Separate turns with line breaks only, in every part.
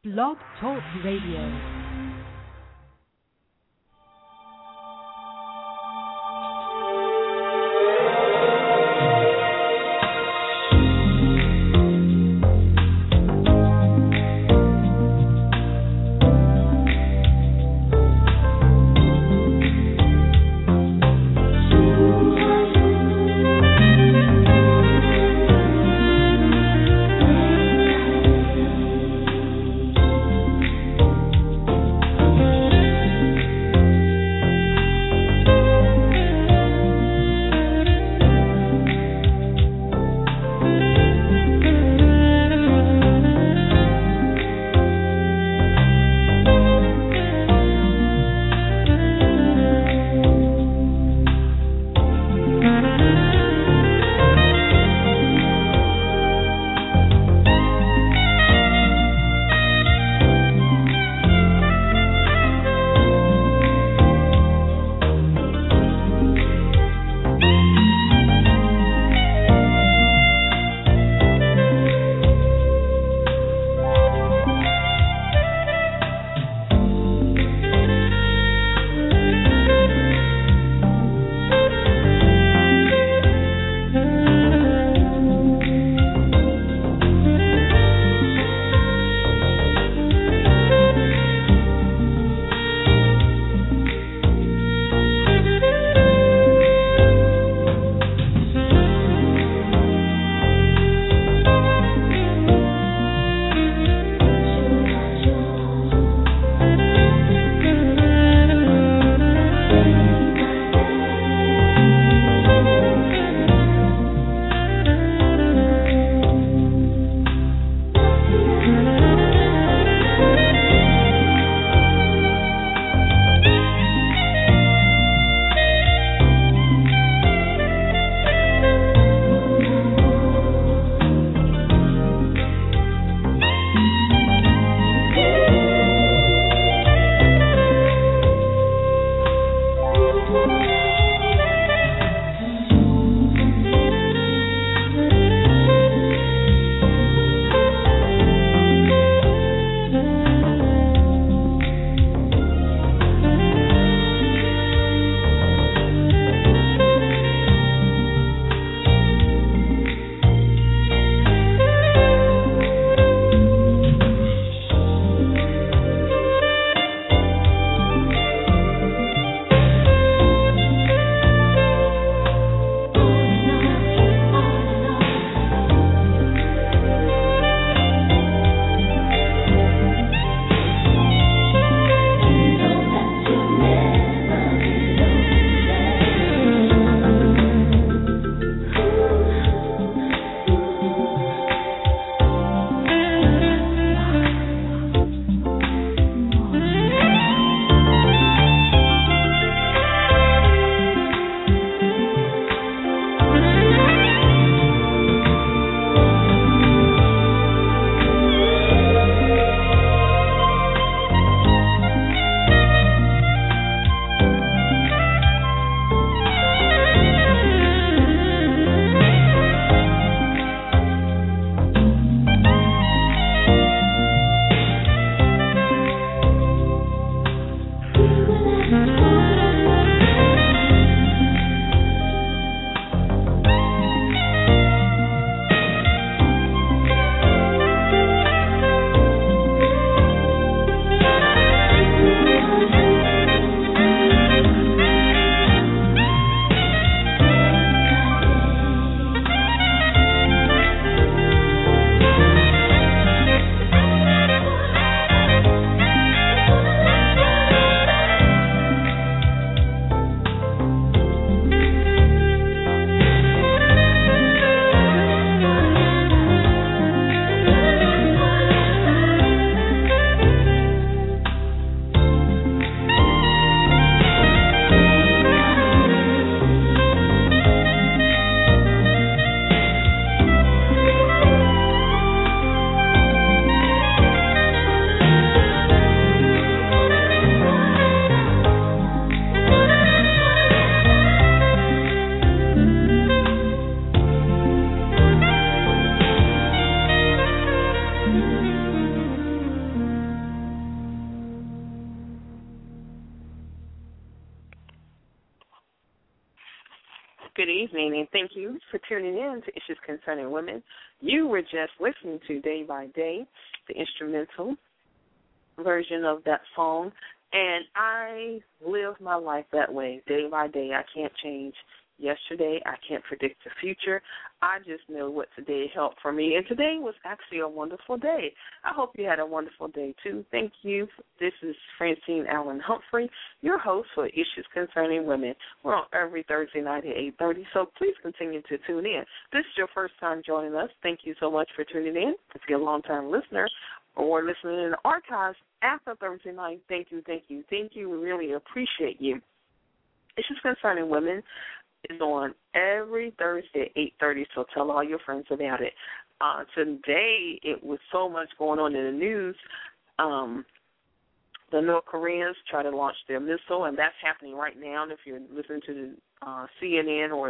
Blog Talk Radio.
Good evening, and thank you for tuning in to Issues Concerning Women. You were just listening to Day by Day, the instrumental version of that song, and I live my life that way, day by day. I can't change yesterday. I can't predict the future. I just know what today held for me, and today was actually a wonderful day. I hope you had a wonderful day, too. Thank you. This is Francine Allen Humphrey, your host for Issues Concerning Women. We're on every Thursday night at 8:30, so please continue to tune in. If this is your first time joining us, thank you so much for tuning in. If you're a long-time listener or listening in the archives after Thursday night, thank you. We really appreciate you. Issues Concerning Women is on every Thursday at 8:30, so tell all your friends about it. Today, it was so much going on in the news. The North Koreans try to launch their missile, and that's happening right now. And if you're listening to the CNN or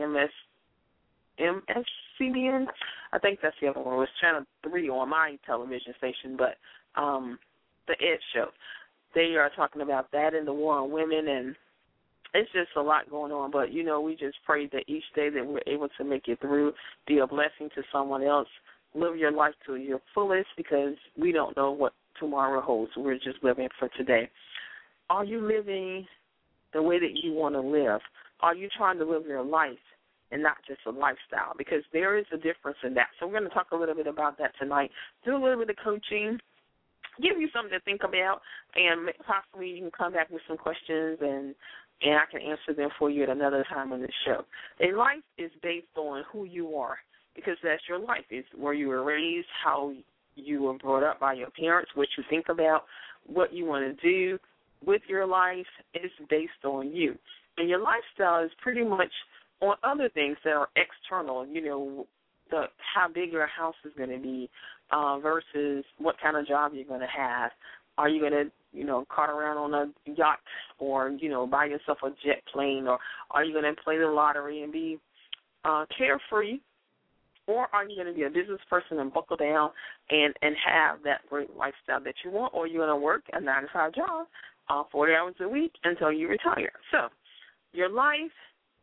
MSCBN, I think that's the other one. It was Channel 3 on my television station, but the Ed Show. They are talking about that and the war on women, and it's just a lot going on, but, we just pray that each day that we're able to make it through, be a blessing to someone else, live your life to your fullest, because we don't know what tomorrow holds. We're just living for today. Are you living the way that you want to live? Are you trying to live your life and not just a lifestyle? Because there is a difference in that. So we're going to talk a little bit about that tonight, do a little bit of coaching, give you something to think about, and possibly you can come back with some questions and I can answer them for you at another time on the show. A life is based on who you are, because that's your life. It's where you were raised, how you were brought up by your parents, what you think about, what you want to do with your life is based on you. And your lifestyle is pretty much on other things that are external, how big your house is going to be versus what kind of job you're going to have. Are you going to cart around on a yacht or, buy yourself a jet plane, or are you going to play the lottery and be carefree, or are you going to be a business person and buckle down and have that great lifestyle that you want, or you're going to work a 9-to-5 job 40 hours a week until you retire? So your life,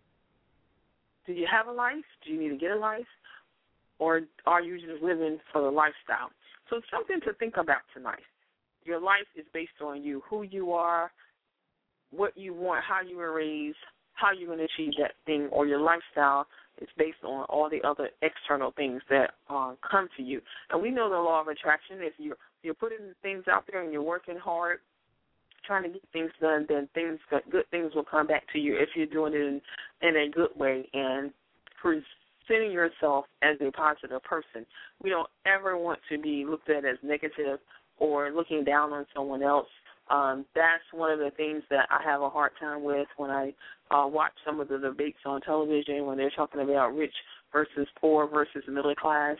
do you have a life? Do you need to get a life? Or are you just living for the lifestyle? So it's something to think about tonight. Your life is based on you, who you are, what you want, how you were raised, how you're going to achieve that thing, or your lifestyle is based on all the other external things that come to you. And we know the law of attraction. If you're putting things out there and you're working hard, trying to get things done, then good things will come back to you if you're doing it in a good way and presenting yourself as a positive person. We don't ever want to be looked at as negative or looking down on someone else. That's one of the things that I have a hard time with when I watch some of the debates on television when they're talking about rich versus poor versus middle class.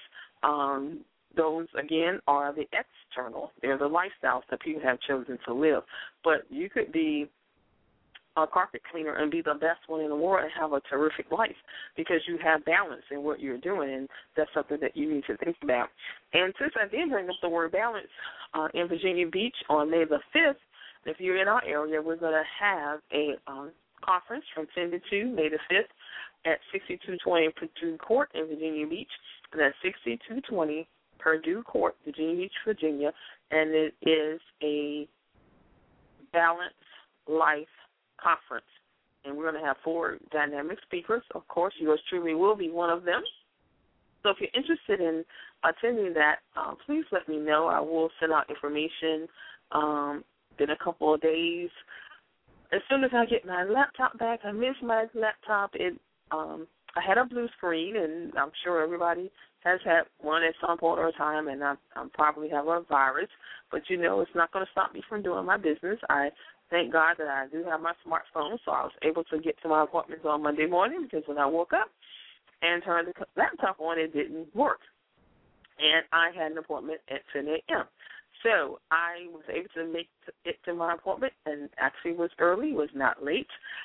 Those, again, are the external. They're the lifestyles that people have chosen to live. But you could be a carpet cleaner and be the best one in the world and have a terrific life because you have balance in what you're doing, and that's something that you need to think about. And since I did bring up the word balance in Virginia Beach on May the 5th, if you're in our area, we're going to have a conference from 10 to 2, May the 5th, at 6220 Purdue Court in Virginia Beach. And that's 6220 Purdue Court, Virginia Beach, Virginia, and it is a balanced life conference, and we're going to have 4 dynamic speakers. Of course, yours truly will be one of them. So if you're interested in attending that, please let me know. I will send out information in a couple of days. As soon as I get my laptop back, I miss my laptop. I had a blue screen, and I'm sure everybody has had one at some point or time, and I probably have a virus. But, it's not going to stop me from doing my business. I thank God that I do have my smartphone, so I was able to get to my appointments on Monday morning because when I woke up and turned the laptop on, it didn't work. And I had an appointment at 10 a.m. So I was able to make it to my appointment, and actually was early, was not late.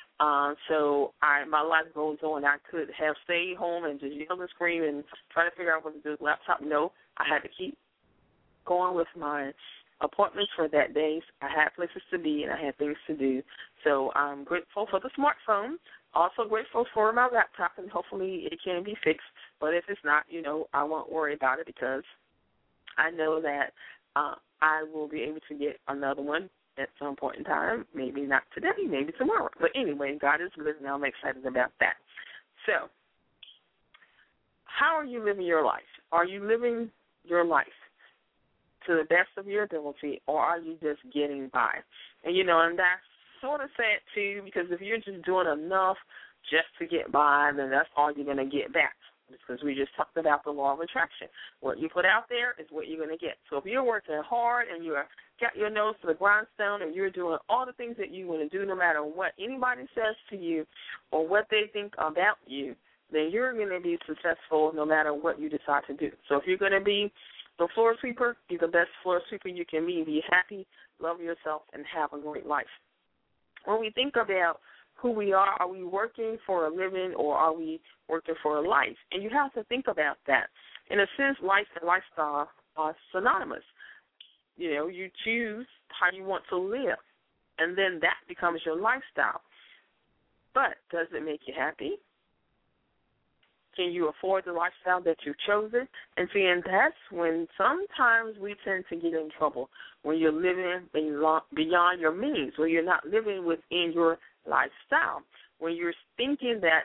So my life goes on. I could have stayed home and just yell and scream and try to figure out what to do with the laptop. No, I had to keep going with my appointments for that day. I had places to be and I had things to do. So I'm grateful for the smartphone. Also grateful for my laptop, and hopefully it can be fixed. But if it's not, I won't worry about it because I know that I will be able to get another one at some point in time. Maybe not today, maybe tomorrow. But anyway, God is good, and I'm excited about that. So how are you living your life? Are you living your life to the best of your ability, or are you just getting by? And, and that's sort of sad, too, because if you're just doing enough just to get by, then that's all you're going to get back, because we just talked about the law of attraction. What you put out there is what you're going to get. So if you're working hard and you're got your nose to the grindstone and you're doing all the things that you want to do no matter what anybody says to you or what they think about you, then you're going to be successful no matter what you decide to do. So if you're going to be the floor sweeper, be the best floor sweeper you can be happy, love yourself, and have a great life. When we think about who we are we working for a living or are we working for a life? And you have to think about that. In a sense, life and lifestyle are synonymous. You choose how you want to live, and then that becomes your lifestyle. But does it make you happy? Can you afford the lifestyle that you've chosen? And that's when sometimes we tend to get in trouble, when you're living beyond your means, when you're not living within your lifestyle, when you're thinking that,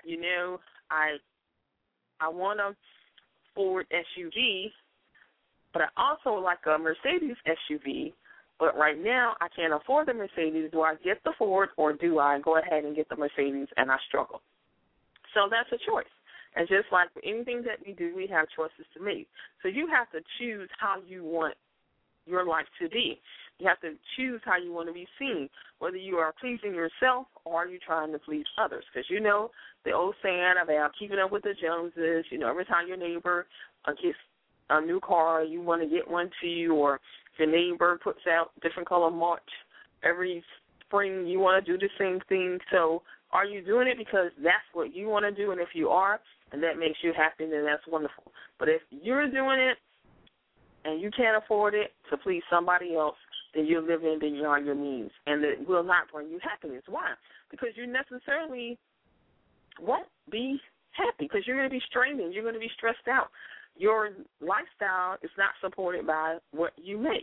I want a Ford SUV, but I also like a Mercedes SUV, but right now I can't afford the Mercedes. Do I get the Ford or do I go ahead and get the Mercedes and I struggle? So that's a choice. And just like anything that we do, we have choices to make. So you have to choose how you want your life to be. You have to choose how you want to be seen, whether you are pleasing yourself or are you trying to please others. Because the old saying about keeping up with the Joneses, every time your neighbor gets a new car, you want to get one too, or if your neighbor puts out different color mulch every spring, you want to do the same thing. So are you doing it because that's what you want to do? And if you are, and that makes you happy, then that's wonderful. But if you're doing it and you can't afford it to please somebody else, then you're living beyond your means, and it will not bring you happiness. Why? Because you necessarily won't be happy because you're going to be straining. You're going to be stressed out. Your lifestyle is not supported by what you make.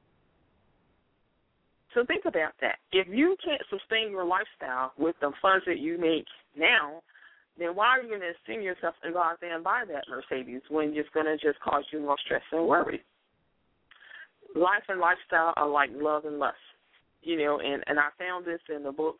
So think about that. If you can't sustain your lifestyle with the funds that you make now, then why are you going to send yourself and go out there and buy that Mercedes when it's going to just cause you more stress and worry? Life and lifestyle are like love and lust, and I found this in the book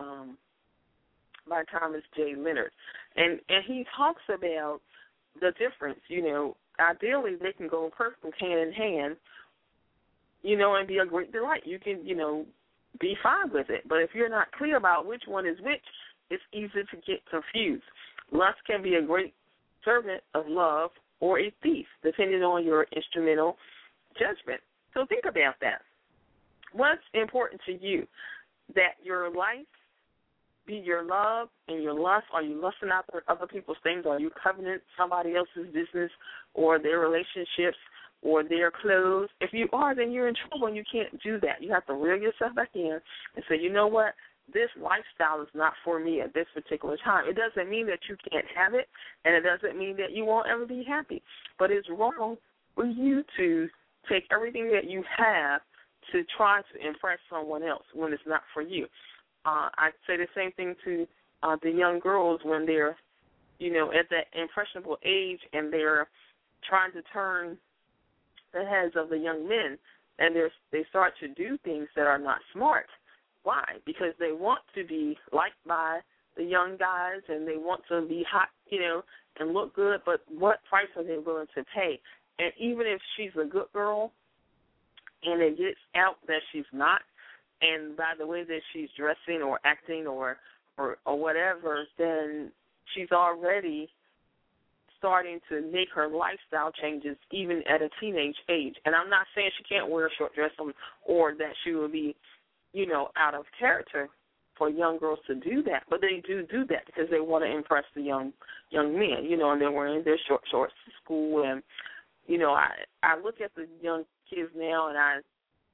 by Thomas J. Leonard. And he talks about the difference, ideally they can go perfectly hand in hand, and be a great delight. You can, be fine with it. But if you're not clear about which one is which, it's easy to get confused. Lust can be a great servant of love or a thief, depending on your instrumental judgment. So think about that. What's important to you? That your life be your love and your lust? Are you lusting after other people's things? Are you coveting somebody else's business or their relationships or their clothes? If you are, then you're in trouble and you can't do that. You have to reel yourself back in and say, you know what? This lifestyle is not for me at this particular time. It doesn't mean that you can't have it, and it doesn't mean that you won't ever be happy. But it's wrong for you to take everything that you have to try to impress someone else when it's not for you. I say the same thing to the young girls when they're, at that impressionable age and they're trying to turn the heads of the young men, and they start to do things that are not smart. Why? Because they want to be liked by the young guys and they want to be hot, and look good, but what price are they willing to pay? And even if she's a good girl and it gets out that she's not, and by the way that she's dressing or acting or whatever, then she's already starting to make her lifestyle changes even at a teenage age. And I'm not saying she can't wear a short dress or that she will be, out of character for young girls to do that. But they do that because they want to impress the young men, and they're wearing their short shorts to school. And, I look at the young kids now and I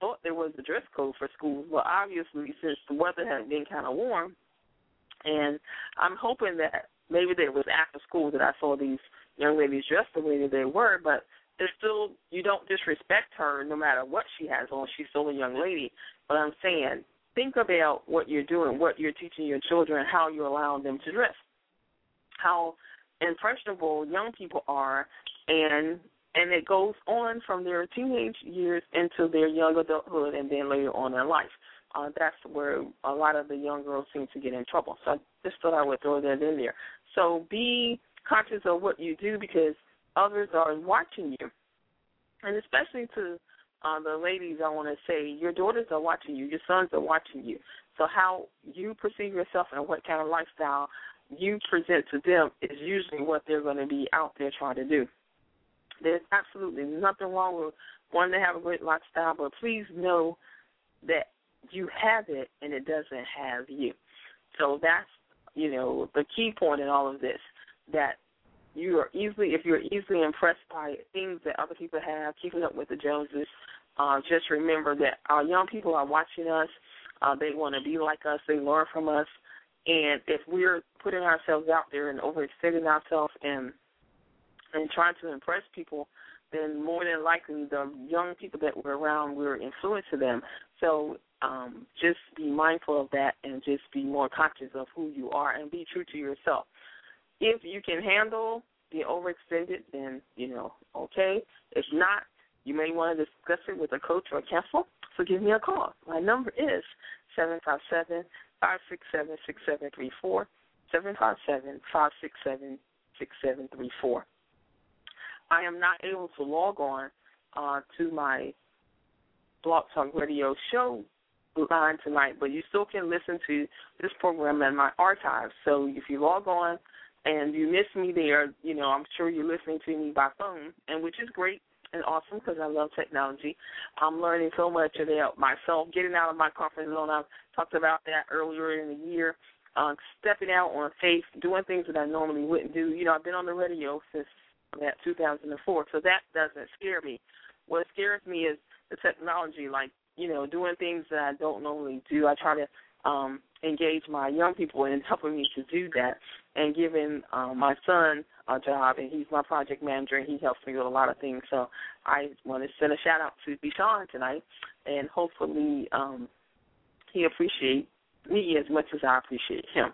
thought there was a dress code for schools, but obviously since the weather had been kind of warm, and I'm hoping that maybe there was after school that I saw these young ladies dressed the way that they were, but it's still, you don't disrespect her no matter what she has on. She's still a young lady. But I'm saying, think about what you're doing, what you're teaching your children, how you're allowing them to dress, how impressionable young people are, and it goes on from their teenage years into their young adulthood and then later on in life. That's where a lot of the young girls seem to get in trouble. So I just thought I would throw that in there. So be conscious of what you do because others are watching you. And especially to the ladies, I want to say, your daughters are watching you, your sons are watching you. So how you perceive yourself and what kind of lifestyle you present to them is usually what they're going to be out there trying to do. There's absolutely nothing wrong with wanting to have a great lifestyle, but please know that you have it and it doesn't have you. So that's, the key point in all of this, that if you're easily impressed by things that other people have, keeping up with the Joneses, just remember that our young people are watching us. They want to be like us. They learn from us. And if we're putting ourselves out there and overextending ourselves and trying to impress people, then more than likely the young people that we're around, we're influencing them. So just be mindful of that and just be more conscious of who you are and be true to yourself. If you can handle the overextended, then, okay. If not, you may want to discuss it with a coach or a counselor, so give me a call. My number is 757-567-6734, 757-567-6734. I am not able to log on to my Blog Talk Radio show line tonight, but you still can listen to this program in my archives. So if you log on and you miss me there, I'm sure you're listening to me by phone, and which is great and awesome because I love technology. I'm learning so much about myself, getting out of my comfort zone. I've talked about that earlier in the year, stepping out on faith, doing things that I normally wouldn't do. I've been on the radio since 2004, so that doesn't scare me. What scares me is the technology, like, doing things that I don't normally do. I try to engage my young people in helping me to do that and giving my son a job, and he's my project manager, and he helps me with a lot of things. So I want to send a shout-out to Bishan tonight, and hopefully he appreciates me as much as I appreciate him.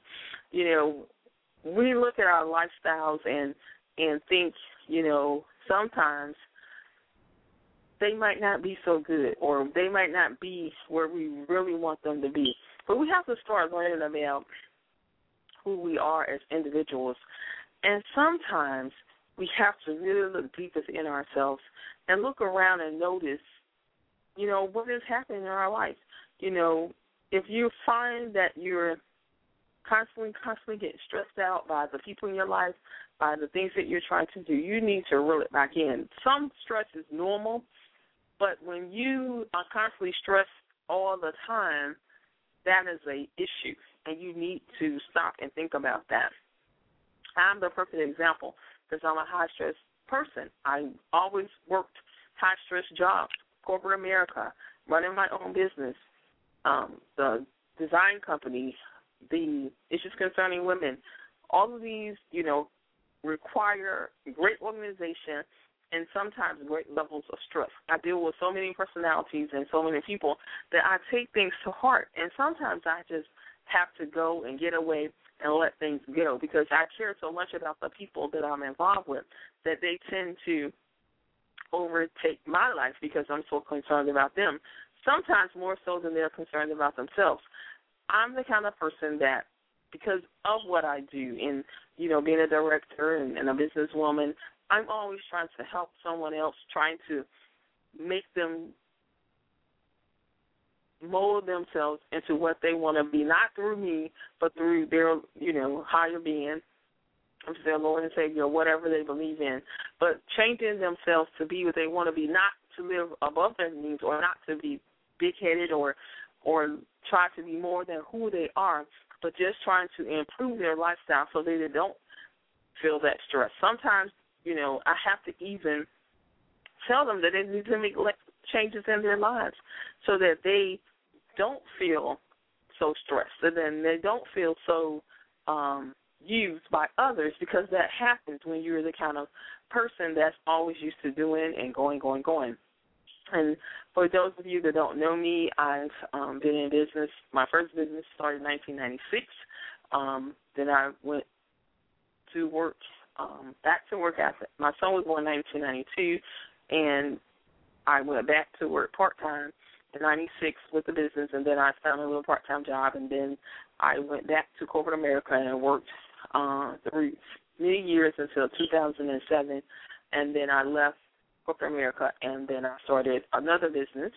We look at our lifestyles and think, sometimes they might not be so good or they might not be where we really want them to be. But we have to start learning about who we are as individuals. And sometimes we have to really look deep within ourselves and look around and notice, what is happening in our life. If you find that you're constantly getting stressed out by the people in your life, by the things that you're trying to do, you need to reel it back in. Some stress is normal, but when you are constantly stressed all the time, that is an issue, and you need to stop and think about that. I'm the perfect example because I'm a high-stress person. I always worked high-stress jobs, corporate America, running my own business, the design company, the issues concerning women. All of these, require great organization and sometimes great levels of stress. I deal with so many personalities and so many people that I take things to heart, and sometimes I just have to go and get away and let things go because I care so much about the people that I'm involved with that they tend to overtake my life because I'm so concerned about them, sometimes more so than they're concerned about themselves. I'm the kind of person that, because of what I do in, being a director and a businesswoman, I'm always trying to help someone else, trying to make them mold themselves into what they want to be, not through me, but through their, higher being, their Lord and Savior, whatever they believe in, but changing themselves to be what they want to be, not to live above their means or not to be big-headed or try to be more than who they are, but just trying to improve their lifestyle so they don't feel that stress. Sometimes, I have to even tell them that they need to make less changes in their lives so that they don't feel so stressed, and then they don't feel so used by others, because that happens when you're the kind of person that's always used to doing and going. And for those of you that don't know me, I've been in business. My first business started in 1996. Then I went to work, back to work after. My son was born in 1992, and I went back to work part-time in 96 with the business, and then I found a little part-time job, and then I went back to corporate America and worked through many years until 2007, and then I left corporate America, and then I started another business,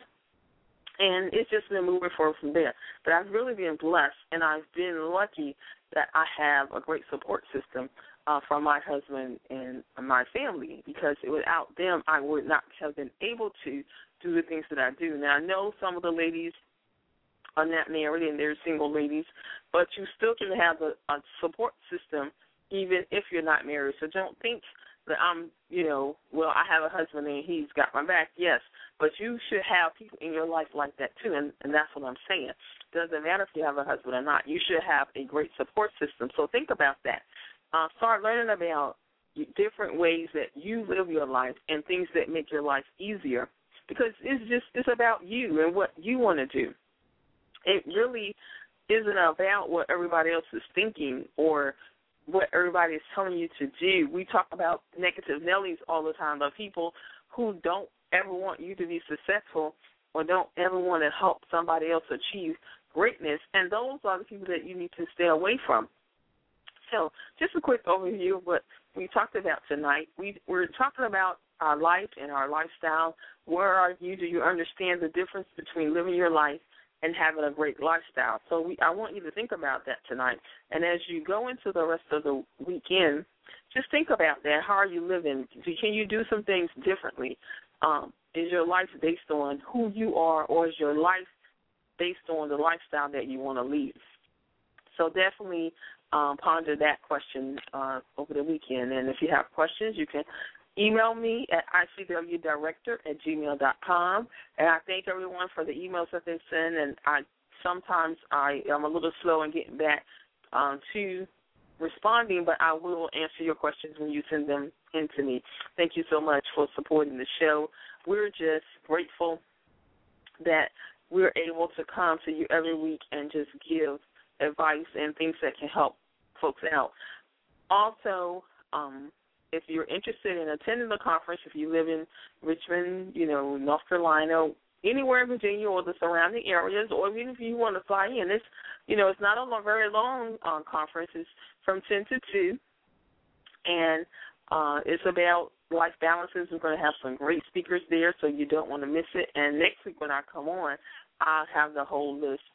and it's just been moving forward from there. But I've really been blessed, and I've been lucky that I have a great support system from my husband and my family, because without them, I would not have been able to do the things that I do. Now, I know some of the ladies are not married and they're single ladies, but you still can have a support system even if you're not married. So don't think that I'm, I have a husband and he's got my back. Yes, but you should have people in your life like that too, and that's what I'm saying. It doesn't matter if you have a husband or not. You should have a great support system. So think about that. Start learning about different ways that you live your life and things that make your life easier, because it's about you and what you want to do. It really isn't about what everybody else is thinking or what everybody is telling you to do. We talk about negative Nellies all the time, but people who don't ever want you to be successful or don't ever want to help somebody else achieve greatness, and those are the people that you need to stay away from. So just a quick overview of what we talked about tonight. We're talking about our life and our lifestyle. Where are you? Do you understand the difference between living your life and having a great lifestyle? So I want you to think about that tonight. And as you go into the rest of the weekend, just think about that. How are you living? Can you do some things differently? Is your life based on who you are, or is your life based on the lifestyle that you want to lead? So definitely ponder that question over the weekend. And if you have questions, you can email me at icwdirector@gmail.com. And I thank everyone for the emails that they send. And sometimes I am a little slow in getting back to responding, but I will answer your questions when you send them in to me. Thank you so much for supporting the show. We're just grateful that we're able to come to you every week and just give advice and things that can help folks out. Also, if you're interested in attending the conference, if you live in Richmond, North Carolina, anywhere in Virginia or the surrounding areas, or even if you want to fly in, it's not a very long conference. It's from 10 to 2, and it's about life balances. We're going to have some great speakers there, so you don't want to miss it. And next week when I come on, I'll have the whole list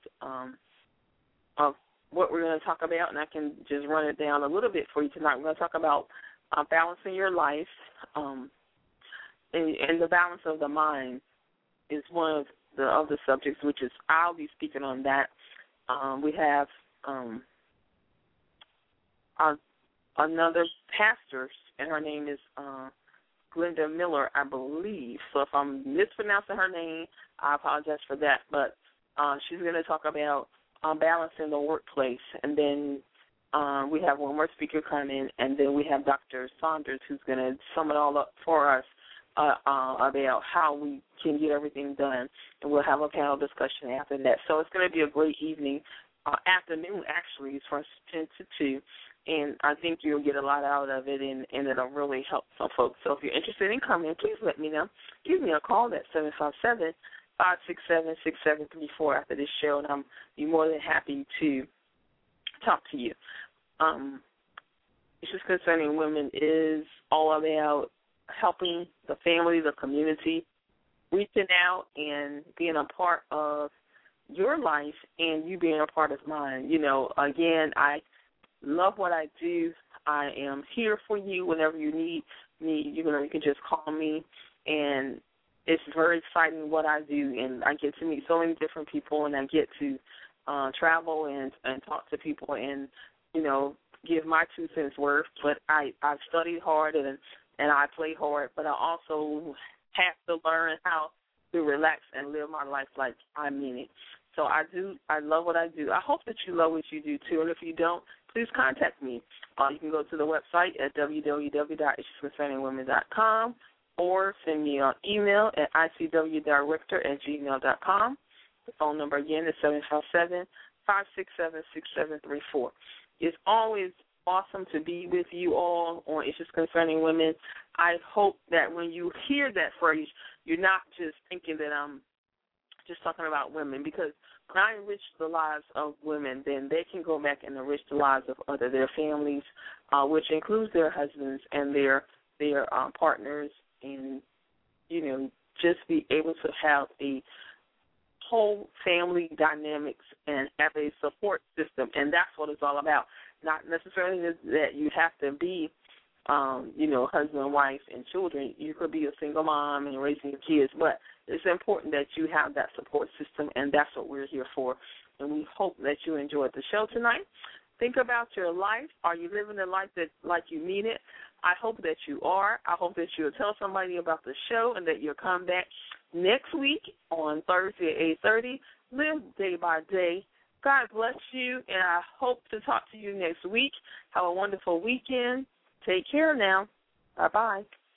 of what we're going to talk about, and I can just run it down a little bit for you tonight. We're going to talk about balancing your life, and the balance of the mind is one of the other subjects, which is I'll be speaking on that. We have another pastor, and her name is Glenda Miller, I believe. So if I'm mispronouncing her name, I apologize for that. But she's going to talk about balancing the workplace. And then we have one more speaker coming, and then we have Dr. Saunders, who's going to sum it all up for us about how we can get everything done. And we'll have a panel discussion after that. So it's going to be a great evening. Afternoon, actually, it's from 10 to 2. And I think you'll get a lot out of it, and it'll really help some folks. So if you're interested in coming, please let me know. Give me a call at 757-567-6734 after this show, and I'll be more than happy to talk to you. Issues Concerning Women is all about helping the family, the community, reaching out and being a part of your life and you being a part of mine. Again, I love what I do. I am here for you whenever you need me. You can just call me, and it's very exciting what I do, and I get to meet so many different people, and I get to travel and talk to people and, give my 2 cents worth. But I've studied hard and I play hard, but I also have to learn how to relax and live my life like I mean it. So I love what I do. I hope that you love what you do, too. And if you don't, please contact me. You can go to the website at www.issuesconcerningwomen.com or send me an email at icwdirector@gmail.com. The phone number, again, is 757-567-6734. It's always awesome to be with you all on Issues Concerning Women. I hope that when you hear that phrase, you're not just thinking that I'm just talking about women, because when I enrich the lives of women, then they can go back and enrich the lives of their families, which includes their husbands and their partners, and, you know, just be able to have a whole family dynamics and have a support system, and that's what it's all about. Not necessarily that you have to be, husband, wife, and children. You could be a single mom and raising your kids, but it's important that you have that support system, and that's what we're here for. And we hope that you enjoyed the show tonight. Think about your life. Are you living a life that like you mean it? I hope that you are. I hope that you'll tell somebody about the show and that you'll come back next week on Thursday at 8:30. Live day by day. God bless you, and I hope to talk to you next week. Have a wonderful weekend. Take care now. Bye-bye.